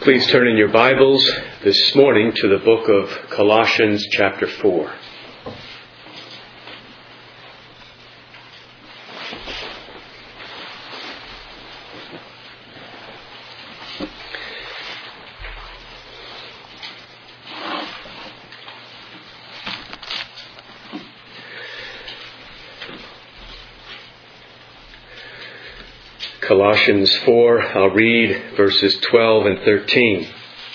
Please turn in your Bibles this morning to the book of Colossians chapter 4. Colossians 4, I'll read verses 12 and 13.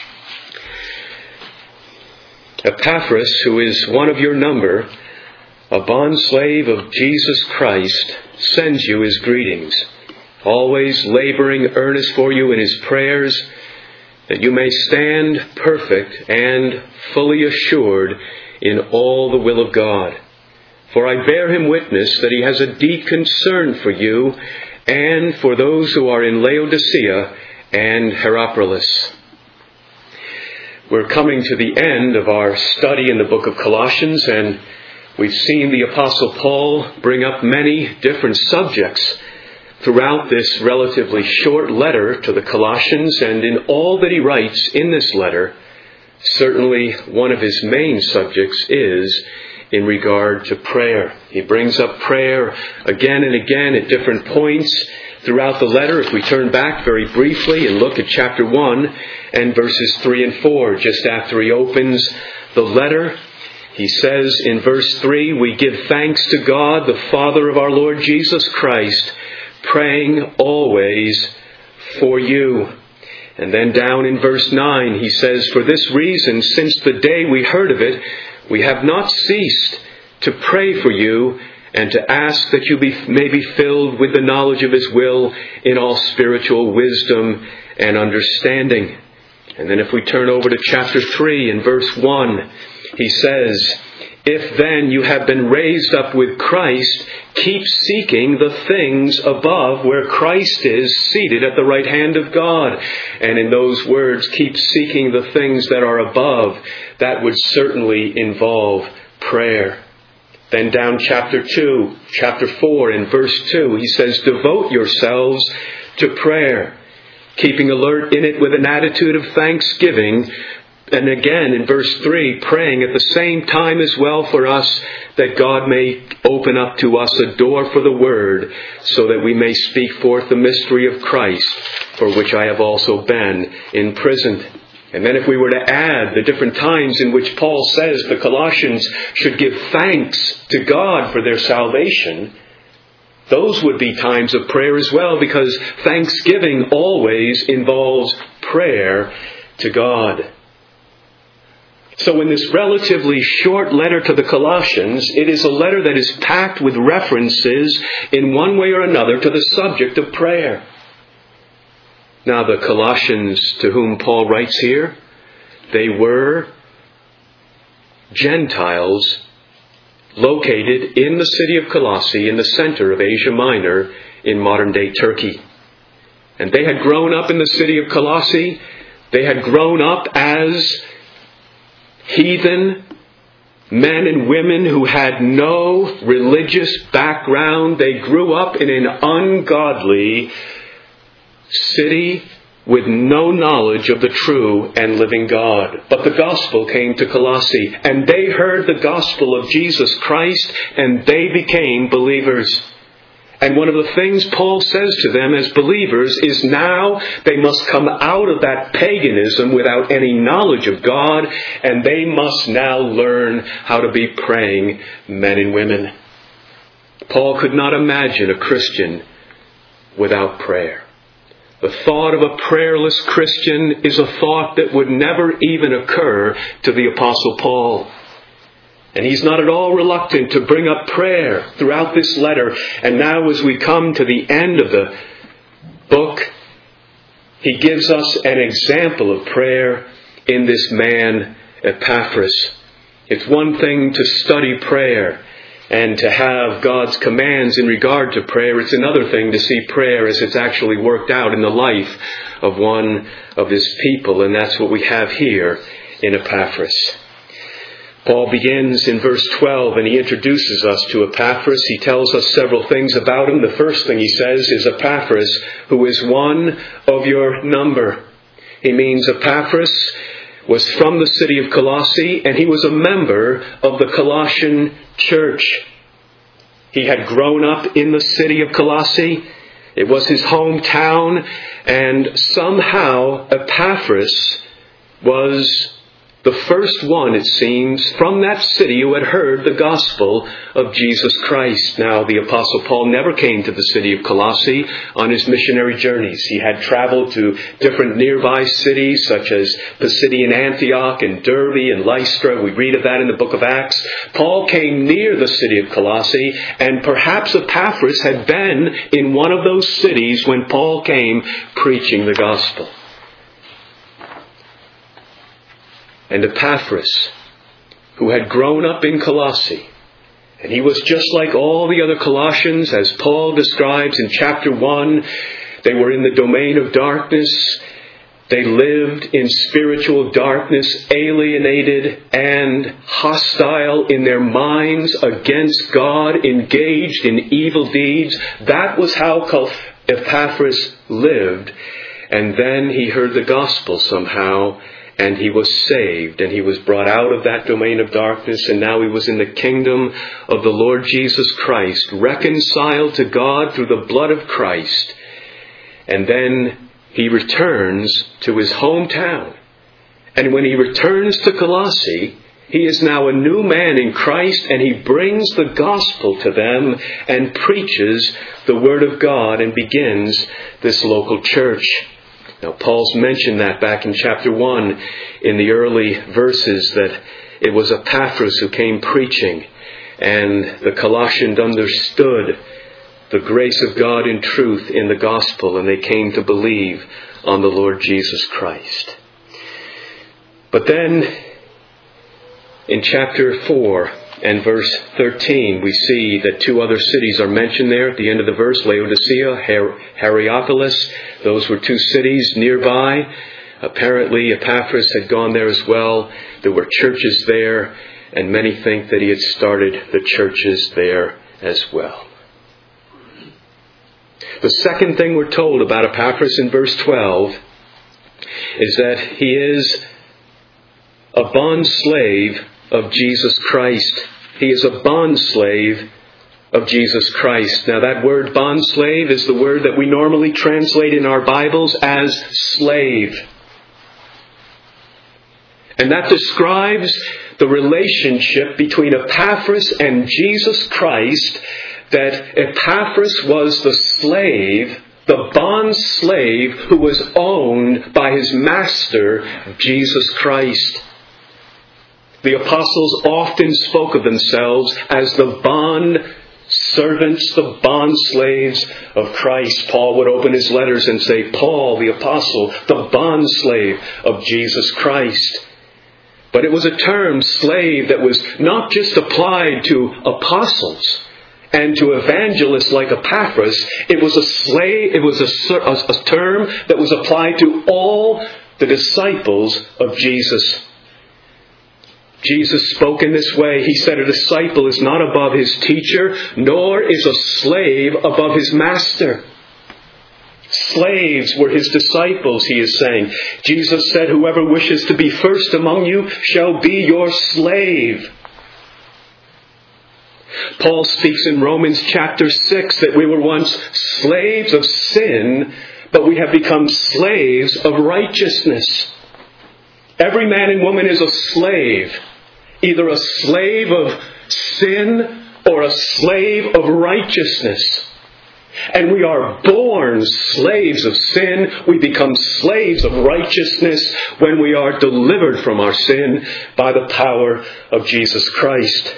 Epaphras, who is one of your number, a bondslave of Jesus Christ, sends you his greetings, always laboring earnest for you in his prayers, that you may stand perfect and fully assured in all the will of God. For I bear him witness that he has a deep concern for you and for those who are in Laodicea and Hierapolis. We're coming to the end of our study in the book of Colossians, and we've seen the Apostle Paul bring up many different subjects throughout this relatively short letter to the Colossians, and in all that he writes in this letter, certainly one of his main subjects is in regard to prayer. He brings up prayer again and again at different points throughout the letter. If we turn back very briefly and look at chapter 1 and verses 3 and 4, just after he opens the letter, he says in verse 3, "We give thanks to God, the Father of our Lord Jesus Christ, praying always for you." And then down in verse 9, he says, "For this reason, since the day we heard of it, we have not ceased to pray for you and to ask that you may be filled with the knowledge of his will in all spiritual wisdom and understanding." And then if we turn over to chapter 3 and verse 1, he says, "If then you have been raised up with Christ, keep seeking the things above where Christ is seated at the right hand of God." And in those words, keep seeking the things that are above, that would certainly involve prayer. Then down chapter 4 and verse 2, he says, "Devote yourselves to prayer, keeping alert in it with an attitude of thanksgiving." And again in verse 3, praying at the same time as well for us, that God may open up to us a door for the word, so that we may speak forth the mystery of Christ, for which I have also been imprisoned. And then if we were to add the different times in which Paul says the Colossians should give thanks to God for their salvation, those would be times of prayer as well, because thanksgiving always involves prayer to God. So in this relatively short letter to the Colossians, it is a letter that is packed with references in one way or another to the subject of prayer. Now the Colossians to whom Paul writes here, they were Gentiles located in the city of Colossae in the center of Asia Minor in modern-day Turkey. And they had grown up in the city of Colossae. They had grown up as heathen men and women who had no religious background. They grew up in an ungodly city with no knowledge of the true and living God. But the gospel came to Colossae, and they heard the gospel of Jesus Christ, and they became believers. And one of the things Paul says to them as believers is now they must come out of that paganism without any knowledge of God, and they must now learn how to be praying men and women. Paul could not imagine a Christian without prayer. The thought of a prayerless Christian is a thought that would never even occur to the Apostle Paul. And he's not at all reluctant to bring up prayer throughout this letter. And now as we come to the end of the book, he gives us an example of prayer in this man, Epaphras. It's one thing to study prayer and to have God's commands in regard to prayer. It's another thing to see prayer as it's actually worked out in the life of one of his people. And that's what we have here in Epaphras. Paul begins in verse 12 and he introduces us to Epaphras. He tells us several things about him. The first thing he says is Epaphras, who is one of your number. He means Epaphras was from the city of Colossae, and he was a member of the Colossian church. He had grown up in the city of Colossae. It was his hometown, and somehow Epaphras was the first one, it seems, from that city who had heard the gospel of Jesus Christ. Now, the Apostle Paul never came to the city of Colossae on his missionary journeys. He had traveled to different nearby cities, such as Pisidian Antioch and Derbe and Lystra. We read of that in the book of Acts. Paul came near the city of Colossae, and perhaps Epaphras had been in one of those cities when Paul came preaching the gospel. And Epaphras, who had grown up in Colossae, and he was just like all the other Colossians, as Paul describes in chapter 1, they were in the domain of darkness. They lived in spiritual darkness, alienated and hostile in their minds against God, engaged in evil deeds. That was how Epaphras lived. And then he heard the gospel somehow, and he was saved, and he was brought out of that domain of darkness, and now he was in the kingdom of the Lord Jesus Christ, reconciled to God through the blood of Christ. And then he returns to his hometown. And when he returns to Colossae, he is now a new man in Christ, and he brings the gospel to them and preaches the word of God and begins this local church. Now, Paul's mentioned that back in chapter 1 in the early verses, that it was Epaphras who came preaching, and the Colossians understood the grace of God in truth in the gospel, and they came to believe on the Lord Jesus Christ. But then, in chapter 4 and verse 13, we see that two other cities are mentioned there at the end of the verse, Laodicea, Hierapolis. Those were two cities nearby. Apparently, Epaphras had gone there as well. There were churches there, and many think that he had started the churches there as well. The second thing we're told about Epaphras in verse 12 is that he is a bondslave of Jesus Christ. He is a bondslave of Jesus Christ. Now, that word bondslave is the word that we normally translate in our Bibles as slave. And that describes the relationship between Epaphras and Jesus Christ, that Epaphras was the slave, the bond slave who was owned by his master, Jesus Christ. The apostles often spoke of themselves as the bond servants, the bond slaves of Christ. Paul would open his letters and say, Paul, the apostle, the bond slave of Jesus Christ. But it was a term, slave, that was not just applied to apostles and to evangelists like Epaphras. It was a slave. It was a term that was applied to all the disciples of Jesus. Jesus spoke in this way. He said, a disciple is not above his teacher, nor is a slave above his master. Slaves were his disciples, he is saying. Jesus said, whoever wishes to be first among you shall be your slave. Paul speaks in Romans chapter 6 that we were once slaves of sin, but we have become slaves of righteousness. Every man and woman is a slave, either a slave of sin or a slave of righteousness. And we are born slaves of sin. We become slaves of righteousness when we are delivered from our sin by the power of Jesus Christ.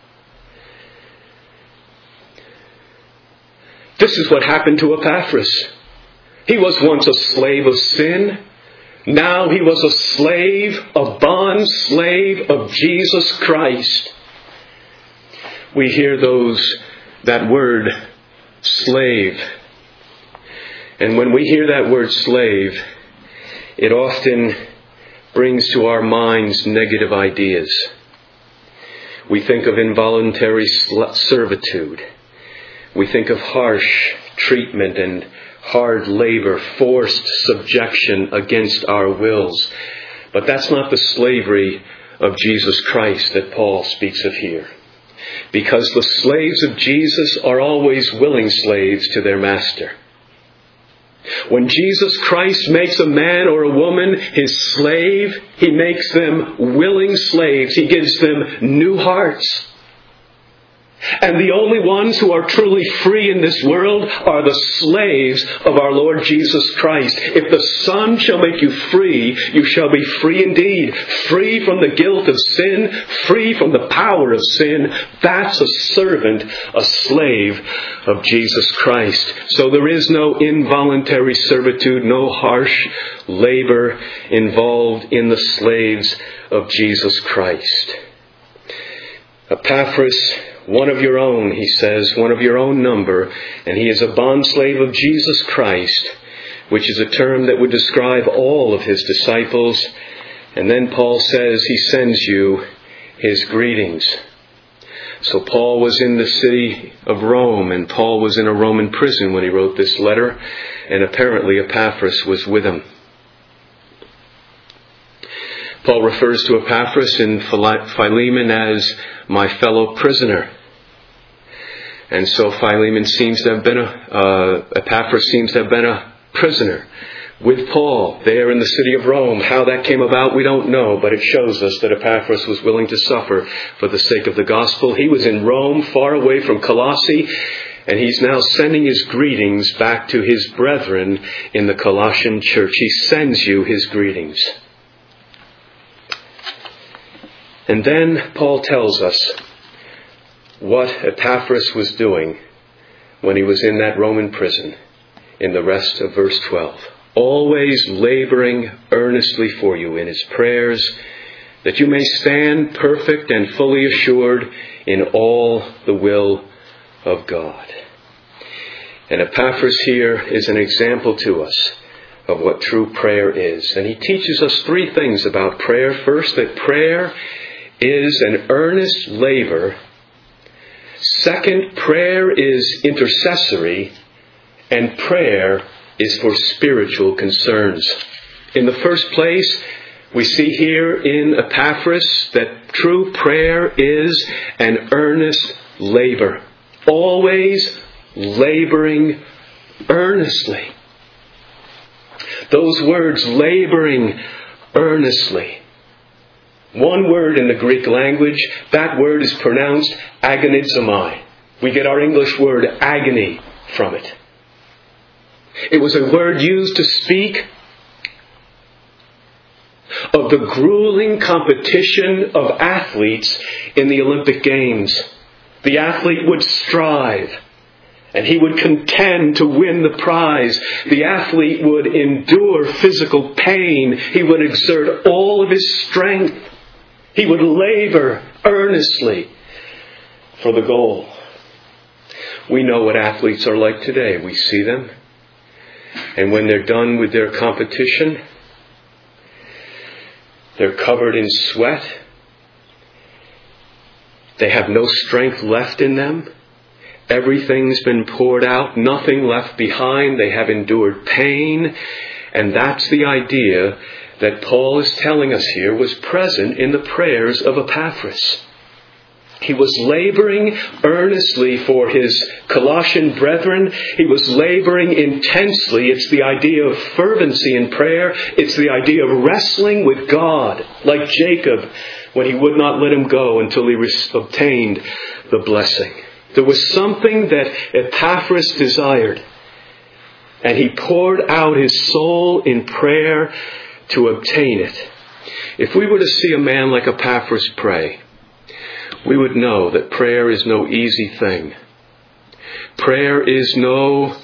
This is what happened to Epaphras. He was once a slave of sin. Now he was a slave, a bond slave of Jesus Christ. We hear that word, slave. And when we hear that word slave, it often brings to our minds negative ideas. We think of involuntary servitude. We think of harsh treatment and hard labor, forced subjection against our wills. But that's not the slavery of Jesus Christ that Paul speaks of here. Because the slaves of Jesus are always willing slaves to their master. When Jesus Christ makes a man or a woman his slave, He makes them willing slaves. He gives them new hearts. And the only ones who are truly free in this world are the slaves of our Lord Jesus Christ. If the Son shall make you free, you shall be free indeed. Free from the guilt of sin, free from the power of sin. That's a servant, a slave of Jesus Christ. So there is no involuntary servitude, no harsh labor involved in the slaves of Jesus Christ. Epaphras, one of your own, he says, one of your own number, and he is a bondslave of Jesus Christ, which is a term that would describe all of his disciples. And then Paul says he sends you his greetings. So Paul was in the city of Rome, and Paul was in a Roman prison when he wrote this letter, and apparently Epaphras was with him. Paul refers to Epaphras in Philemon as my fellow prisoner. And so Epaphras seems to have been a prisoner with Paul there in the city of Rome. How that came about, we don't know, but it shows us that Epaphras was willing to suffer for the sake of the gospel. He was in Rome, far away from Colossae, and he's now sending his greetings back to his brethren in the Colossian church. He sends you his greetings. And then Paul tells us what Epaphras was doing when he was in that Roman prison in the rest of verse 12. Always laboring earnestly for you in his prayers, that you may stand perfect and fully assured in all the will of God. And Epaphras here is an example to us of what true prayer is. And he teaches us three things about prayer. First, that prayer is an earnest labor. Second, prayer is intercessory. And prayer is for spiritual concerns. In the first place, we see here in Epaphras that true prayer is an earnest labor. Always laboring earnestly. Those words, laboring earnestly. One word in the Greek language, that word is pronounced agonizomai. We get our English word agony from it. It was a word used to speak of the grueling competition of athletes in the Olympic Games. The athlete would strive, and he would contend to win the prize. The athlete would endure physical pain. He would exert all of his strength. He would labor earnestly for the goal. We know what athletes are like today. We see them. And when they're done with their competition, they're covered in sweat. They have no strength left in them. Everything's been poured out, nothing left behind. They have endured pain. And that's the idea that Paul is telling us here was present in the prayers of Epaphras. He was laboring earnestly for his Colossian brethren. He was laboring intensely. It's the idea of fervency in prayer. It's the idea of wrestling with God, like Jacob, when he would not let him go until he obtained the blessing. There was something that Epaphras desired, and he poured out his soul in prayer to obtain it. If we were to see a man like Epaphras pray, we would know that prayer is no easy thing. Prayer is no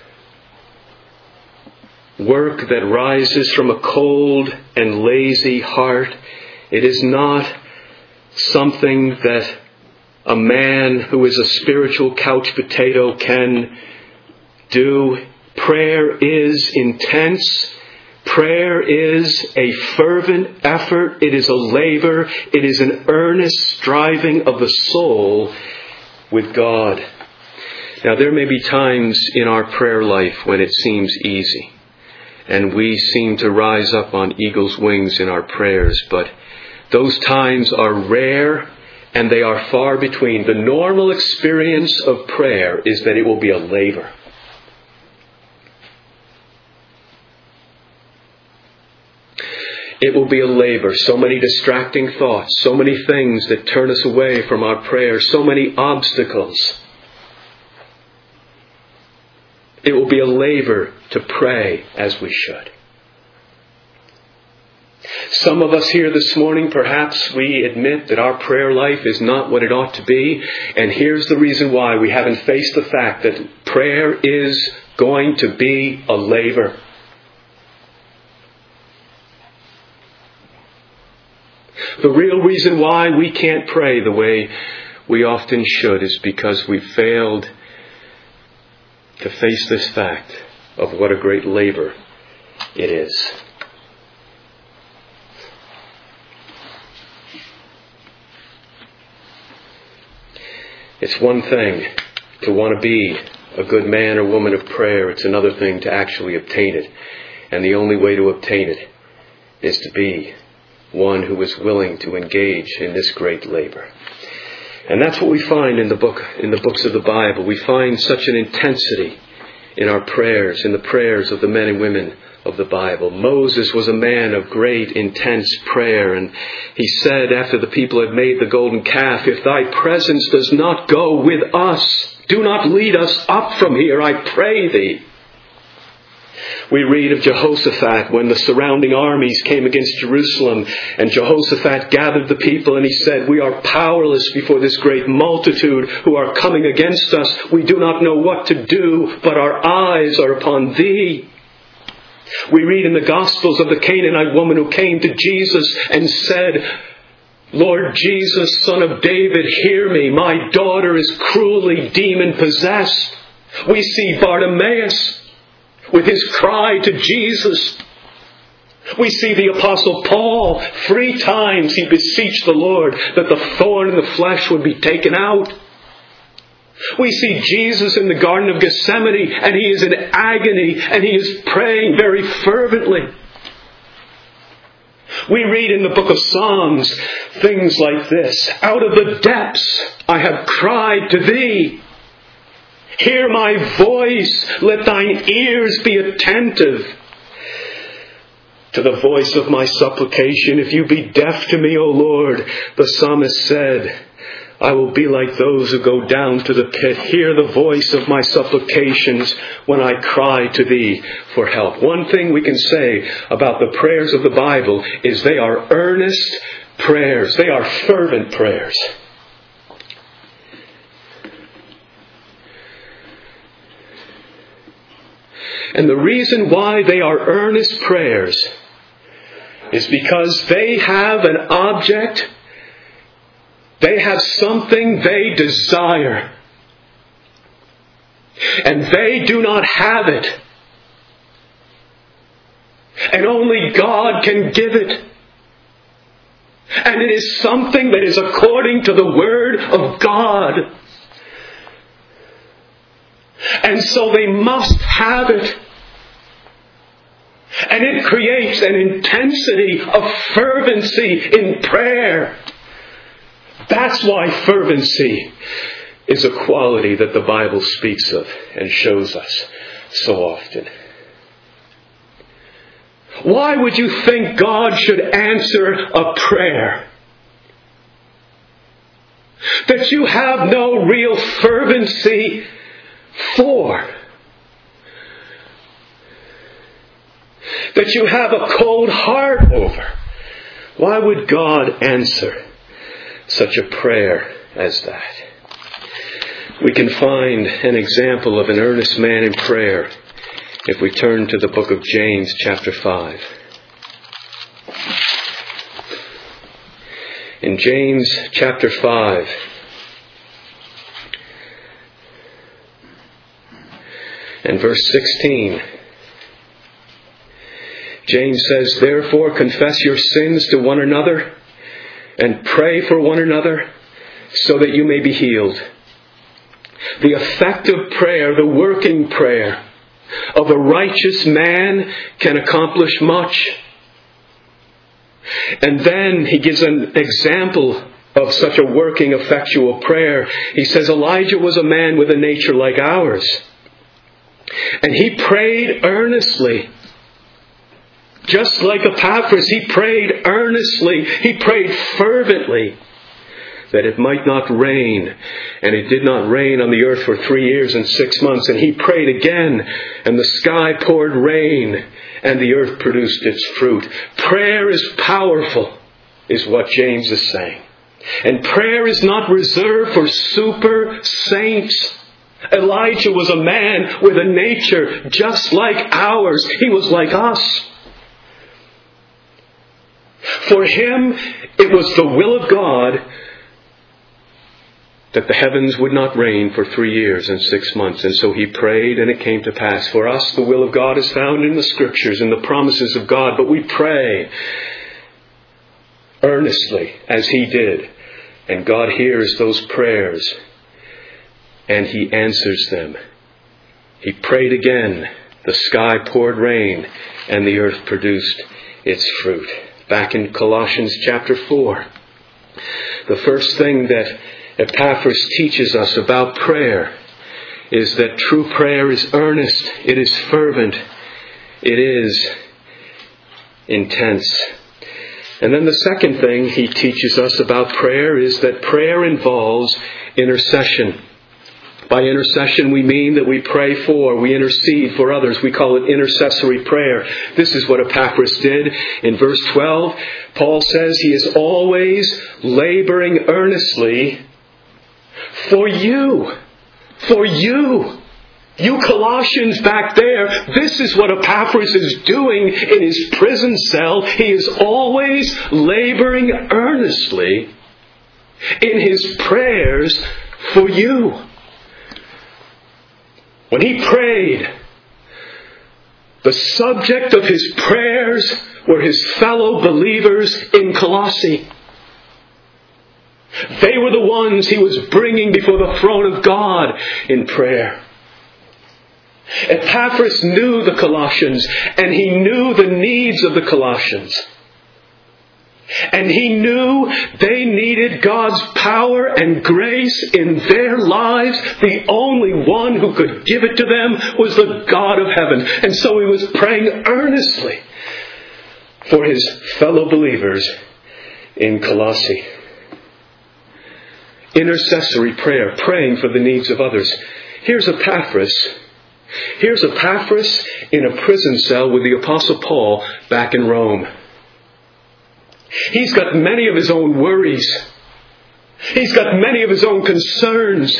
work that rises from a cold and lazy heart. It is not something that a man who is a spiritual couch potato can do. Prayer is intense. Prayer is a fervent effort. It is a labor. It is an earnest striving of the soul with God. Now, there may be times in our prayer life when it seems easy, and we seem to rise up on eagle's wings in our prayers, but those times are rare and they are far between. The normal experience of prayer is that it will be a labor. It will be a labor. So many distracting thoughts, so many things that turn us away from our prayers, so many obstacles. It will be a labor to pray as we should. Some of us here this morning, perhaps we admit that our prayer life is not what it ought to be. And here's the reason why. We haven't faced the fact that prayer is going to be a labor. The real reason why we can't pray the way we often should is because we failed to face this fact of what a great labor it is. It's one thing to want to be a good man or woman of prayer. It's another thing to actually obtain it. And the only way to obtain it is to be one who is willing to engage in this great labor. And that's what we find in the books of the Bible. We find such an intensity in our prayers, in the prayers of the men and women of the Bible. Moses was a man of great, intense prayer, and he said after the people had made the golden calf, "If thy presence does not go with us, do not lead us up from here, I pray thee." We read of Jehoshaphat when the surrounding armies came against Jerusalem, and Jehoshaphat gathered the people and he said, "We are powerless before this great multitude who are coming against us. We do not know what to do, but our eyes are upon thee." We read in the Gospels of the Canaanite woman who came to Jesus and said, "Lord Jesus, Son of David, hear me. My daughter is cruelly demon-possessed." We see Bartimaeus with his cry to Jesus. We see the Apostle Paul, 3 times he beseeched the Lord that the thorn in the flesh would be taken out. We see Jesus in the Garden of Gethsemane, and he is in agony, and he is praying very fervently. We read in the book of Psalms things like this: "Out of the depths I have cried to thee. Hear my voice, let thine ears be attentive to the voice of my supplication. If you be deaf to me, O Lord," the psalmist said, "I will be like those who go down to the pit. Hear the voice of my supplications when I cry to thee for help." One thing we can say about the prayers of the Bible is they are earnest prayers. They are fervent prayers. And the reason why they are earnest prayers is because they have an object. They have something they desire. And they do not have it. And only God can give it. And it is something that is according to the Word of God. And so they must have it. And it creates an intensity of fervency in prayer. That's why fervency is a quality that the Bible speaks of and shows us so often. Why would you think God should answer a prayer that you have no real fervency for? That you have a cold heart over? Why would God answer such a prayer as that? We can find an example of an earnest man in prayer if we turn to the book of James chapter 5. In James chapter 5, and verse 16, James says, "Therefore confess your sins to one another and pray for one another so that you may be healed. The effective prayer, the working prayer of a righteous man can accomplish much. And then he gives an example of such a working, effectual prayer. He says Elijah was a man with a nature like ours. And he prayed earnestly. Just like Epaphras, he prayed earnestly. He prayed fervently that it might not rain. And it did not rain on the earth for 3 years and 6 months. And he prayed again, and the sky poured rain, and the earth produced its fruit. Prayer is powerful, is what James is saying. And prayer is not reserved for super saints. Elijah was a man with a nature just like ours. He was like us. For him, it was the will of God that the heavens would not rain for 3 years and 6 months. And so he prayed, and it came to pass. For us, the will of God is found in the Scriptures and the promises of God. But we pray earnestly, as he did. And God hears those prayers, and he answers them. He prayed again. The sky poured rain, and the earth produced its fruit. Back in Colossians chapter 4, the first thing that Epaphras teaches us about prayer is that true prayer is earnest, it is fervent, it is intense. And then the second thing he teaches us about prayer is that prayer involves intercession. By intercession we mean that we pray for, we intercede for others. We call it intercessory prayer. This is what Epaphras did. In verse 12, Paul says he is always laboring earnestly for you. For you. You Colossians back there, this is what Epaphras is doing in his prison cell. He is always laboring earnestly in his prayers for you. When he prayed, the subject of his prayers were his fellow believers in Colossae. They were the ones he was bringing before the throne of God in prayer. Epaphras knew the Colossians, and he knew the needs of the Colossians. And he knew they needed God's power and grace in their lives. The only one who could give it to them was the God of heaven. And so he was praying earnestly for his fellow believers in Colossae. Intercessory prayer, praying for the needs of others. Here's Epaphras. Here's Epaphras in a prison cell with the Apostle Paul back in Rome. He's got many of his own worries. He's got many of his own concerns.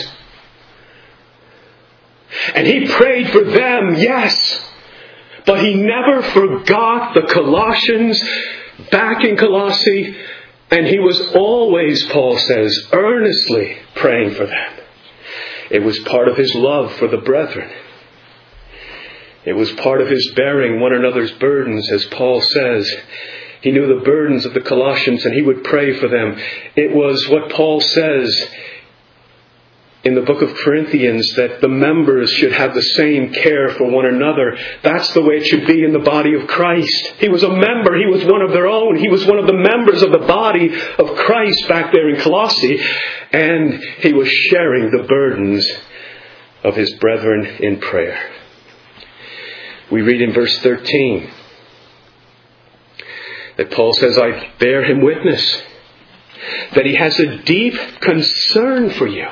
And he prayed for them, yes. But he never forgot the Colossians back in Colossae. And he was always, Paul says, earnestly praying for them. It was part of his love for the brethren. It was part of his bearing one another's burdens, as Paul says. He knew the burdens of the Colossians, and he would pray for them. It was what Paul says in the book of Corinthians, that the members should have the same care for one another. That's the way it should be in the body of Christ. He was a member. He was one of their own. He was one of the members of the body of Christ back there in Colossae. And he was sharing the burdens of his brethren in prayer. We read in verse 13 that Paul says, I bear him witness that he has a deep concern for you.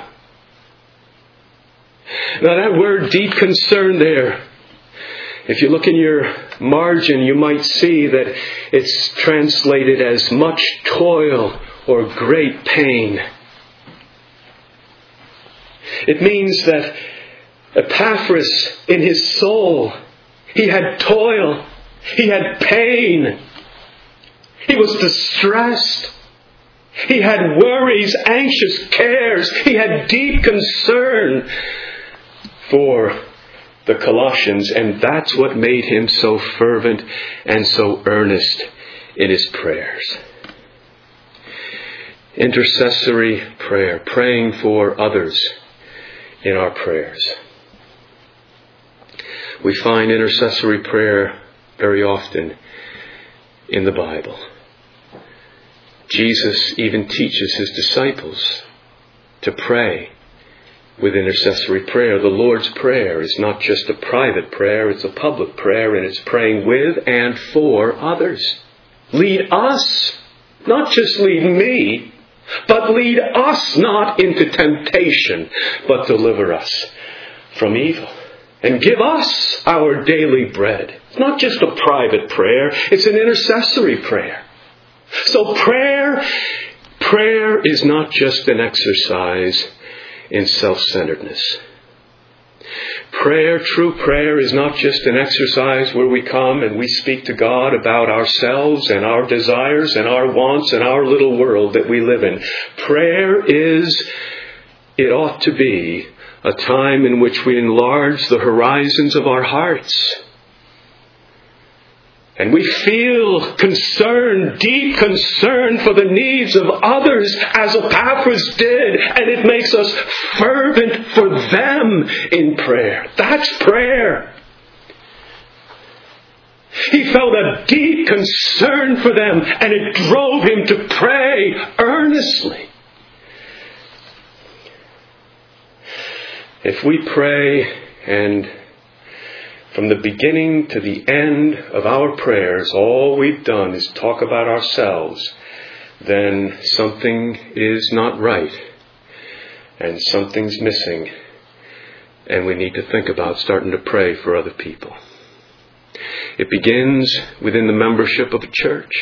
Now that word deep concern there, if you look in your margin, you might see that it's translated as much toil or great pain. It means that Epaphras, in his soul, he had toil, he had pain, he was distressed, he had worries, anxious cares, he had deep concern for the Colossians, and that's what made him so fervent and so earnest in his prayers. Intercessory prayer, praying for others, in our prayers. We find intercessory prayer very often in the Bible. Jesus even teaches his disciples to pray with intercessory prayer. The Lord's Prayer is not just a private prayer, it's a public prayer, and it's praying with and for others. Lead us, not just lead me, but lead us not into temptation, but deliver us from evil. And give us our daily bread. It's not just a private prayer, it's an intercessory prayer. So prayer is not just an exercise in self-centeredness. True prayer is not just an exercise where we come and we speak to God about ourselves and our desires and our wants and our little world that we live in. It ought to be a time in which we enlarge the horizons of our hearts. And we feel concern, deep concern for the needs of others, as Epaphras did. And it makes us fervent for them in prayer. That's prayer. He felt a deep concern for them, and it drove him to pray earnestly. If we pray and from the beginning to the end of our prayers, all we've done is talk about ourselves, then something is not right and something's missing, and we need to think about starting to pray for other people. It begins within the membership of a church,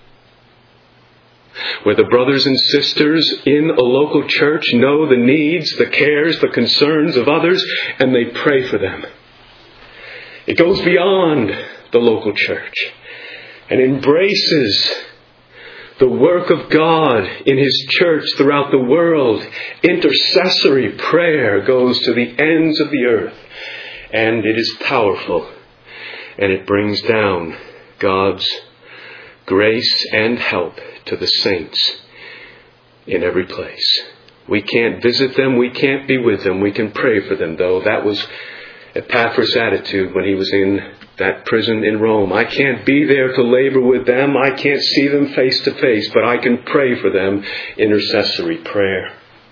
where the brothers and sisters in a local church know the needs, the cares, the concerns of others, and they pray for them. It goes beyond the local church and embraces the work of God in His church throughout the world. Intercessory prayer goes to the ends of the earth, and it is powerful, and it brings down God's grace and help to the saints in every place. We can't visit them, we can't be with them, we can pray for them though. That was Epaphras' attitude when he was in that prison in Rome. I can't be there to labor with them. I can't see them face to face, but I can pray for them. Intercessory prayer.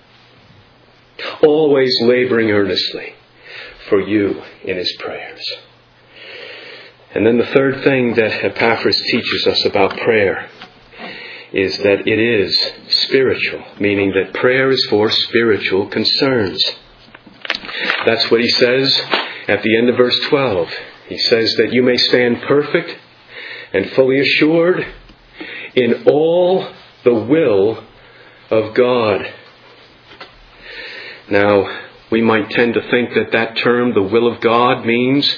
Always laboring earnestly for you in his prayers. And then the third thing that Epaphras teaches us about prayer is that it is spiritual, meaning that prayer is for spiritual concerns. That's what he says at the end of verse 12. He says that you may stand perfect and fully assured in all the will of God. Now, we might tend to think that term, the will of God, means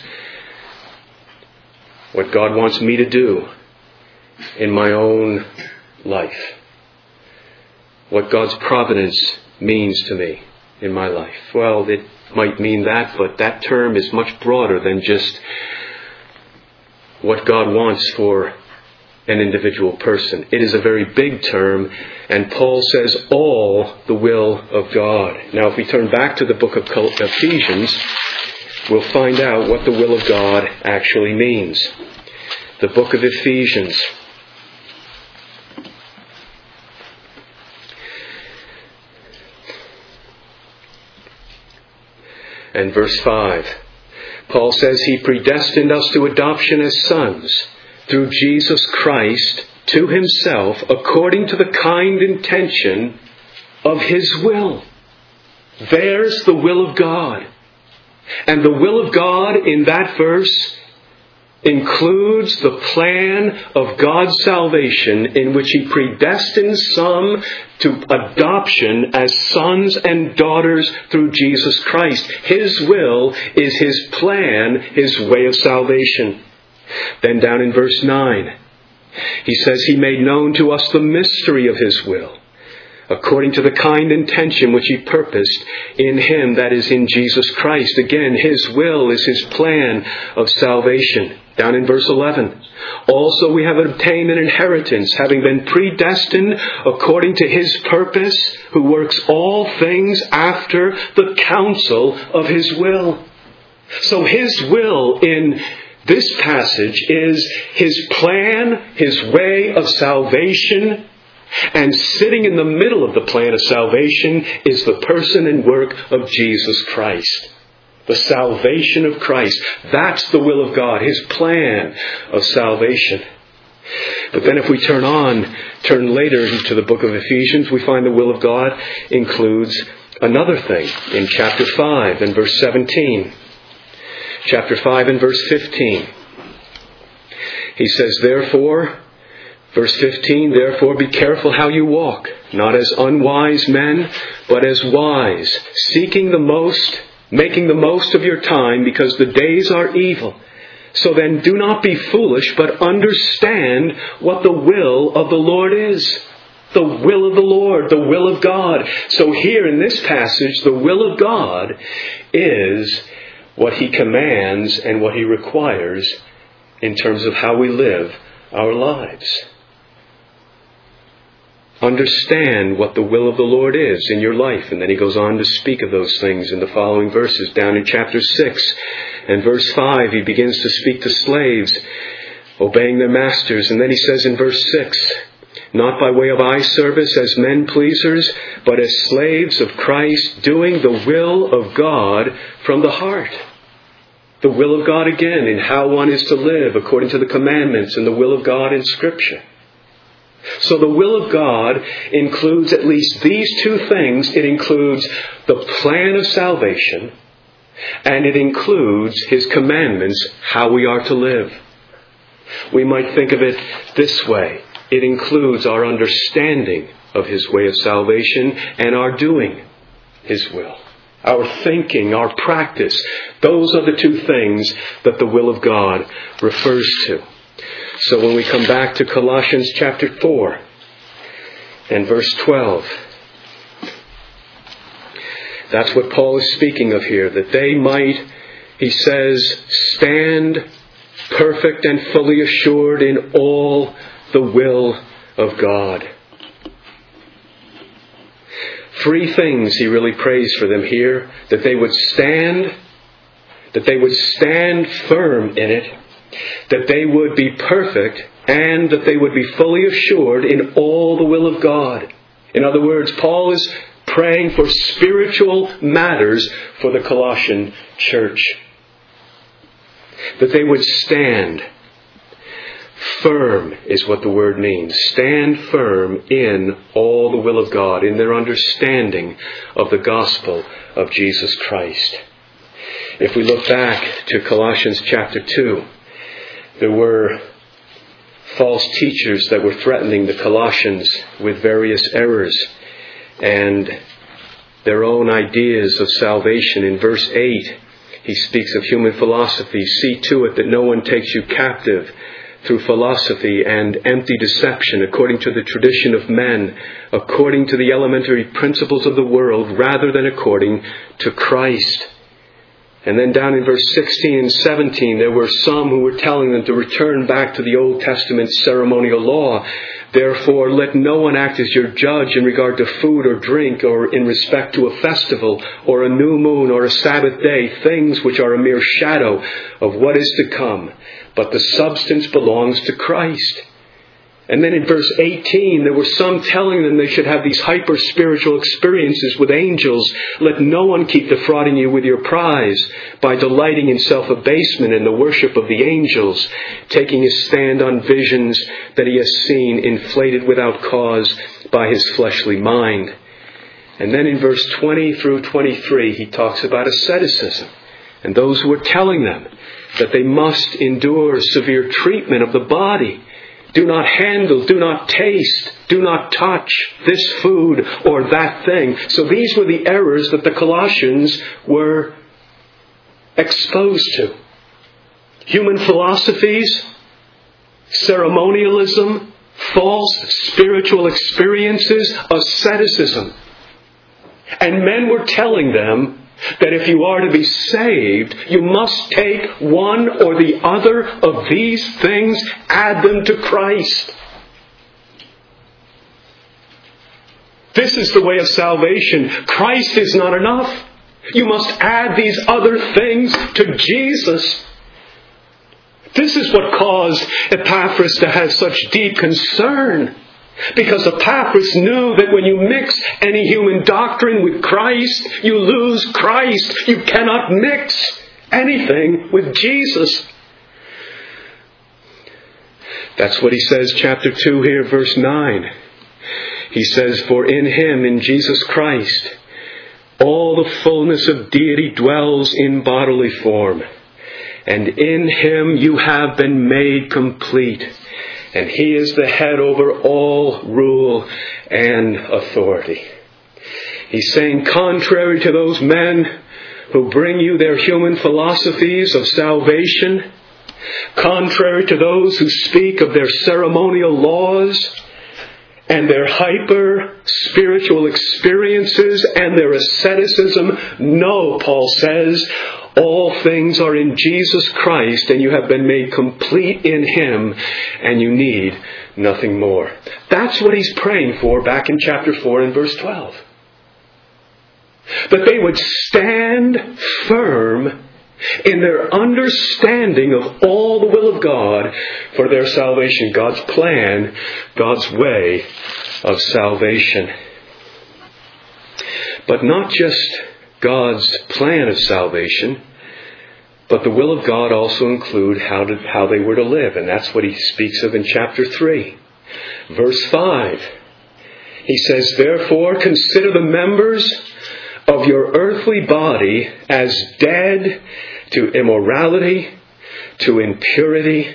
what God wants me to do in my own life. What God's providence means to me in my life. Well, it might mean that, but that term is much broader than just what God wants for an individual person. It is a very big term, and Paul says all the will of God. Now, if we turn back to the book of Ephesians, we'll find out what the will of God actually means. The book of Ephesians. And verse 5, Paul says, He predestined us to adoption as sons through Jesus Christ to Himself according to the kind intention of His will. There's the will of God. And the will of God in that verse includes the plan of God's salvation in which He predestines some to adoption as sons and daughters through Jesus Christ. His will is His plan, His way of salvation. Then down in verse 9, he says, He made known to us the mystery of His will, according to the kind intention which He purposed in Him, that is in Jesus Christ. Again, His will is His plan of salvation. Down in verse 11, also we have obtained an inheritance, having been predestined according to His purpose, who works all things after the counsel of His will. So His will in this passage is His plan, His way of salvation, and sitting in the middle of the plan of salvation is the person and work of Jesus Christ. The salvation of Christ. That's the will of God, His plan of salvation. But then if we turn later into the book of Ephesians, we find the will of God includes another thing in chapter 5 and verse 17. Chapter 5 and verse 15. He says, therefore, verse 15, therefore be careful how you walk, not as unwise men, but as wise, making the most of your time, because the days are evil. So then do not be foolish, but understand what the will of the Lord is. The will of the Lord, the will of God. So here in this passage, the will of God is what He commands and what He requires in terms of how we live our lives. Understand what the will of the Lord is in your life. And then he goes on to speak of those things in the following verses. Down in chapter 6 and verse 5, he begins to speak to slaves, obeying their masters. And then he says in verse 6, not by way of eye service as men pleasers, but as slaves of Christ, doing the will of God from the heart. The will of God again in how one is to live according to the commandments and the will of God in Scripture. So the will of God includes at least these two things. It includes the plan of salvation, and it includes His commandments, how we are to live. We might think of it this way. It includes our understanding of His way of salvation and our doing His will. Our thinking, our practice. Those are the two things that the will of God refers to. So when we come back to Colossians chapter 4 and verse 12, that's what Paul is speaking of here, that they might, he says, stand perfect and fully assured in all the will of God. Three things he really prays for them here: that they would stand firm in it, that they would be perfect, and that they would be fully assured in all the will of God. In other words, Paul is praying for spiritual matters for the Colossian church. That they would stand firm is what the word means. Stand firm in all the will of God, in their understanding of the gospel of Jesus Christ. If we look back to Colossians chapter 2, there were false teachers that were threatening the Colossians with various errors and their own ideas of salvation. In verse 8, he speaks of human philosophy. See to it that no one takes you captive through philosophy and empty deception, according to the tradition of men, according to the elementary principles of the world, rather than according to Christ. And then down in verse 16 and 17, there were some who were telling them to return back to the Old Testament ceremonial law. Therefore, let no one act as your judge in regard to food or drink, or in respect to a festival, or a new moon, or a Sabbath day, things which are a mere shadow of what is to come. But the substance belongs to Christ. And then in verse 18, there were some telling them they should have these hyper-spiritual experiences with angels. Let no one keep defrauding you with your prize by delighting in self-abasement and the worship of the angels, taking his stand on visions that he has seen, inflated without cause by his fleshly mind. And then in verse 20 through 23, he talks about asceticism and those who are telling them that they must endure severe treatment of the body. Do not handle, do not taste, do not touch this food or that thing. So these were the errors that the Colossians were exposed to. Human philosophies, ceremonialism, false spiritual experiences, asceticism. And men were telling them that if you are to be saved, you must take one or the other of these things, add them to Christ. This is the way of salvation. Christ is not enough. You must add these other things to Jesus. This is what caused Epaphras to have such deep concern. Because Epaphras knew that when you mix any human doctrine with Christ, you lose Christ. You cannot mix anything with Jesus. That's what he says, chapter 2 here, verse 9. He says, "For in Him, in Jesus Christ, all the fullness of deity dwells in bodily form. And in Him you have been made complete. And He is the head over all rule and authority." He's saying, contrary to those men who bring you their human philosophies of salvation, contrary to those who speak of their ceremonial laws and their hyper-spiritual experiences and their asceticism, no, Paul says, all things are in Jesus Christ, and you have been made complete in Him, and you need nothing more. That's what he's praying for back in chapter 4 and verse 12. That they would stand firm in their understanding of all the will of God for their salvation, God's plan, God's way of salvation. But not just God's plan of salvation, but the will of God also include how they were to live. And that's what he speaks of in chapter 3. Verse 5. He says, "Therefore consider the members of your earthly body as dead to immorality, to impurity,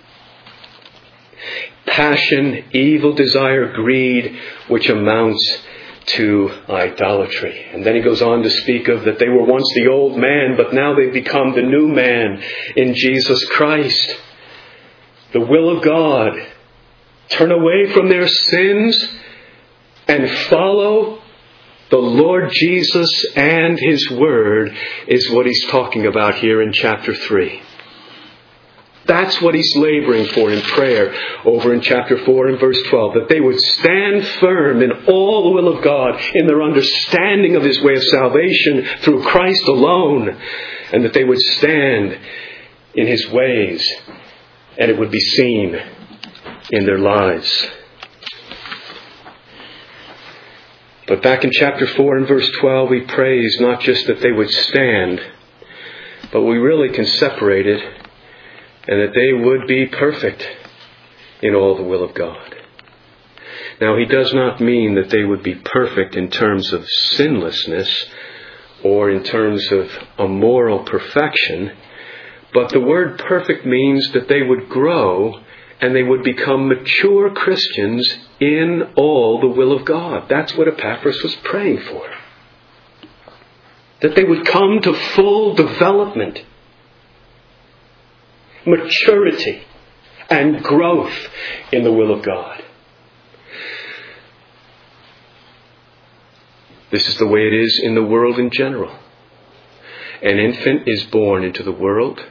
passion, evil desire, greed, which amounts to idolatry." And then he goes on to speak of that they were once the old man, but now they've become the new man in Jesus Christ. The will of God. Turn away from their sins and follow the Lord Jesus and His Word is what he's talking about here in chapter 3. That's what he's laboring for in prayer over in chapter 4 and verse 12. That they would stand firm in all the will of God, in their understanding of His way of salvation through Christ alone. And that they would stand in His ways, and it would be seen in their lives. But back in chapter 4 and verse 12, he prays not just that they would stand, but we really can separate it, and that they would be perfect in all the will of God. Now, he does not mean that they would be perfect in terms of sinlessness or in terms of a moral perfection, but the word perfect means that they would grow and they would become mature Christians in all the will of God. That's what Epaphras was praying for. That they would come to full development, maturity, and growth in the will of God. This is the way it is in the world in general. An infant is born into the world,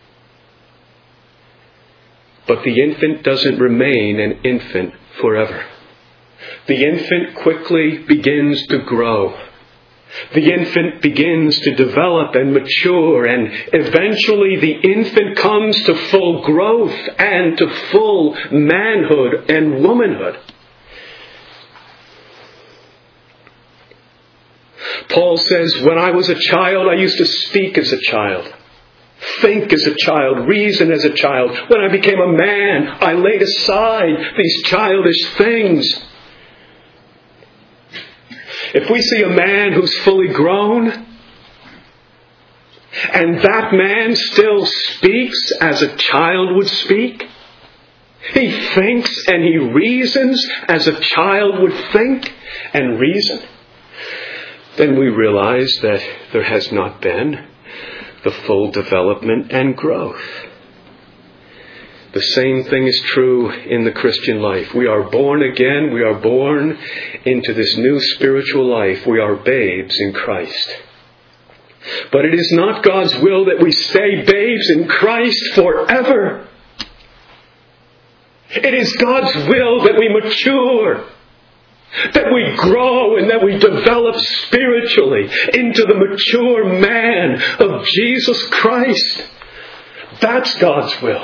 but the infant doesn't remain an infant forever. The infant quickly begins to grow. The infant begins to develop and mature, and eventually the infant comes to full growth and to full manhood and womanhood. Paul says, when I was a child, I used to speak as a child, think as a child, reason as a child. When I became a man, I laid aside these childish things. If we see a man who's fully grown, and that man still speaks as a child would speak, he thinks and he reasons as a child would think and reason, then we realize that there has not been the full development and growth. The same thing is true in the Christian life. We are born again. We are born into this new spiritual life. We are babes in Christ. But it is not God's will that we stay babes in Christ forever. It is God's will that we mature, that we grow, and that we develop spiritually into the mature man of Jesus Christ. That's God's will.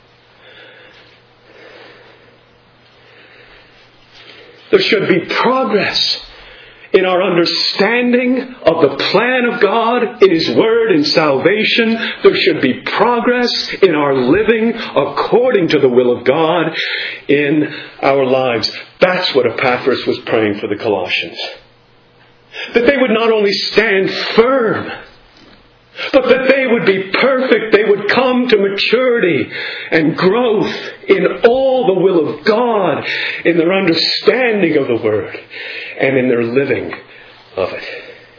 There should be progress in our understanding of the plan of God in His Word in salvation. There should be progress in our living according to the will of God in our lives. That's what Epaphras was praying for the Colossians. That they would not only stand firm, but that they would be perfect. They would come to maturity and growth in all the will of God, in their understanding of the Word, and in their living of it.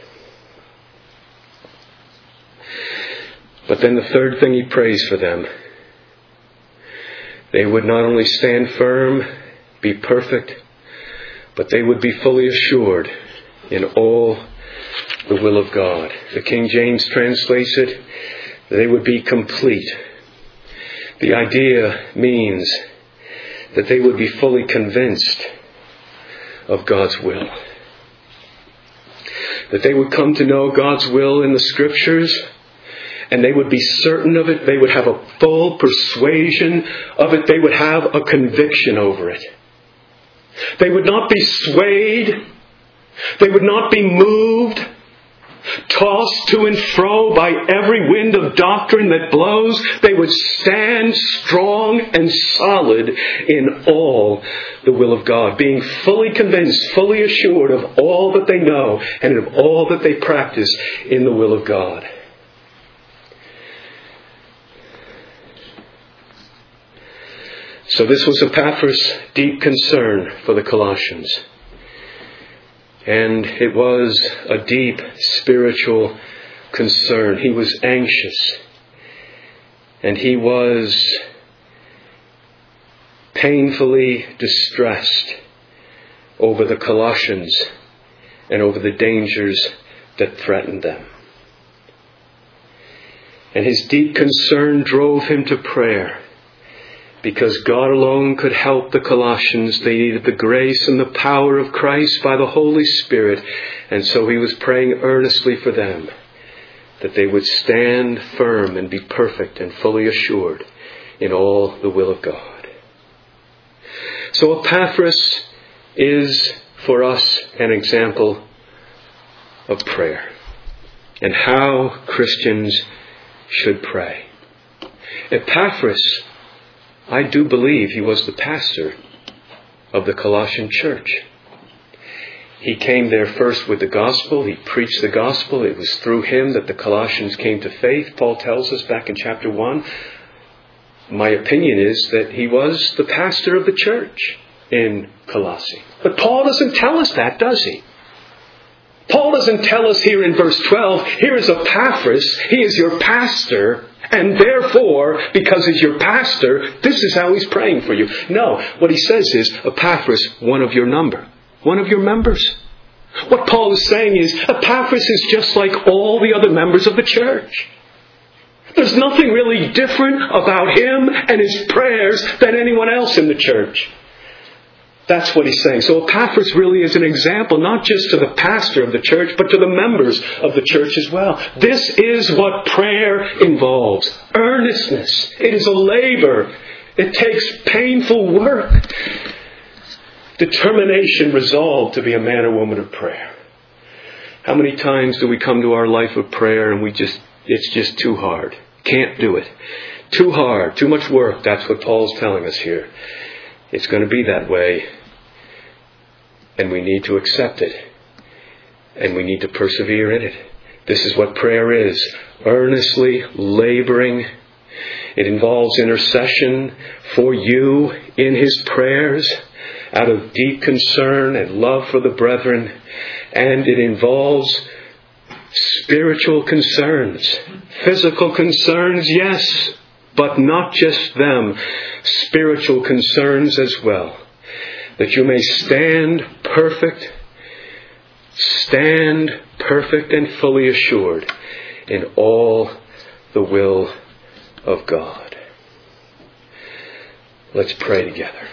But then the third thing he prays for them, they would not only stand firm, be perfect, but they would be fully assured in all the will of God. The King James translates it, they would be complete. The idea means that they would be fully convinced of God's will. That they would come to know God's will in the Scriptures, and they would be certain of it. They would have a full persuasion of it. They would have a conviction over it. They would not be swayed. They would not be moved, tossed to and fro by every wind of doctrine that blows. They would stand strong and solid in all the will of God, being fully convinced, fully assured of all that they know and of all that they practice in the will of God. So this was Epaphras' deep concern for the Colossians. And it was a deep spiritual concern. He was anxious. And he was painfully distressed over the Colossians and over the dangers that threatened them. And his deep concern drove him to prayer. Because God alone could help the Colossians. They needed the grace and the power of Christ by the Holy Spirit. And so he was praying earnestly for them, that they would stand firm and be perfect and fully assured in all the will of God. So Epaphras is for us an example of prayer and how Christians should pray. Epaphras, I do believe he was the pastor of the Colossian church. He came there first with the gospel. He preached the gospel. It was through him that the Colossians came to faith. Paul tells us back in chapter 1. My opinion is that he was the pastor of the church in Colossae. But Paul doesn't tell us that, does he? Paul doesn't tell us here in verse 12, here is Epaphras, he is your pastor, and therefore, because he's your pastor, this is how he's praying for you. No, what he says is, Epaphras, one of your number, one of your members. What Paul is saying is, Epaphras is just like all the other members of the church. There's nothing really different about him and his prayers than anyone else in the church. That's what he's saying. So Epaphras really is an example, not just to the pastor of the church, but to the members of the church as well. This is what prayer involves. Earnestness. It is a labor. It takes painful work. Determination, resolve to be a man or woman of prayer. How many times do we come to our life of prayer and it's just too hard. Can't do it. Too hard. Too much work. That's what Paul's telling us here. It's going to be that way. And we need to accept it. And we need to persevere in it. This is what prayer is. Earnestly laboring. It involves intercession for you in his prayers out of deep concern and love for the brethren. And it involves spiritual concerns. Physical concerns, yes. But not just them. Spiritual concerns as well. That you may stand perfect and fully assured in all the will of God. Let's pray together.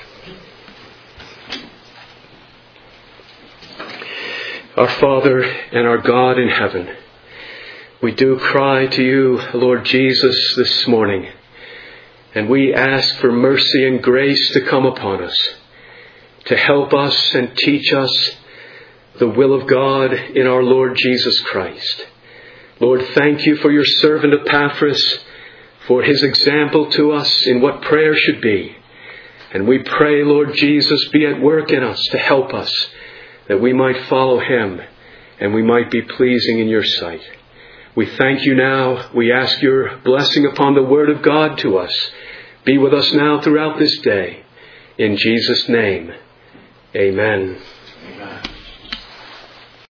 Our Father and our God in heaven, we do cry to you, Lord Jesus, this morning, and we ask for mercy and grace to come upon us, to help us and teach us the will of God in our Lord Jesus Christ. Lord, thank you for your servant Epaphras, for his example to us in what prayer should be. And we pray, Lord Jesus, be at work in us to help us, that we might follow him and we might be pleasing in your sight. We thank you now. We ask your blessing upon the word of God to us. Be with us now throughout this day. In Jesus' name, amen. Amen.